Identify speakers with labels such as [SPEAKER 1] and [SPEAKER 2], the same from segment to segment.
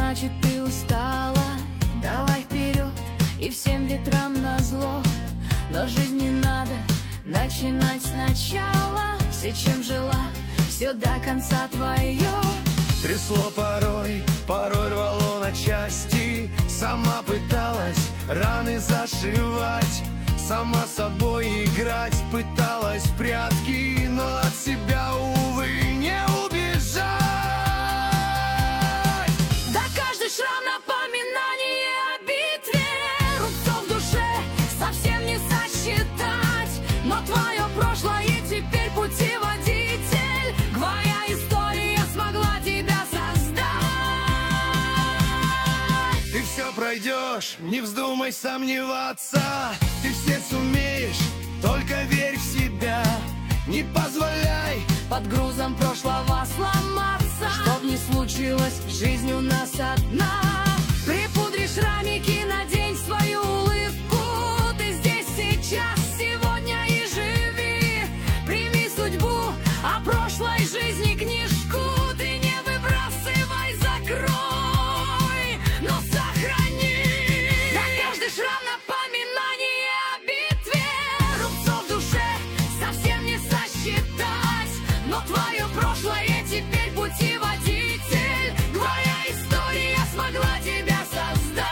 [SPEAKER 1] значит ты устала. Давай вперед и всем ветрам назло. Но жизнь не надо начинать сначала. Все, чем жила, все до конца твое.
[SPEAKER 2] Трясло порой, порой рвало на части. Сама пыталась раны зашивать, сама собой играть, пыталась в прятки, но от себя, увы, не убежать.
[SPEAKER 1] Да каждый шрам напоминание о битве, рубцов в душе совсем не сосчитать. Но твое прошлое теперь путеводитель, твоя история смогла тебя создать.
[SPEAKER 2] Ты все пройдешь, не вздумай сомневаться. Ты все сумеешь, только верь в себя. Не позволяй
[SPEAKER 1] под грузом прошлого сломаться. Чтоб не случилось, жизнь у нас одна. Припудри шрамики, надень свою улыбку. Ты здесь сейчас, сегодня и живи. Прими судьбу, а прошлой жизни книжку ты не выбрасывай, закрой, но сохрани. Да каждый шрам напоминание о битве, рубцов в душе совсем не сосчитать. Но твое прошлое теперь путеводитель, твоя история смогла тебя создать.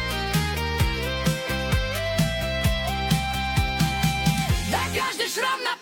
[SPEAKER 1] Да каждый шрам на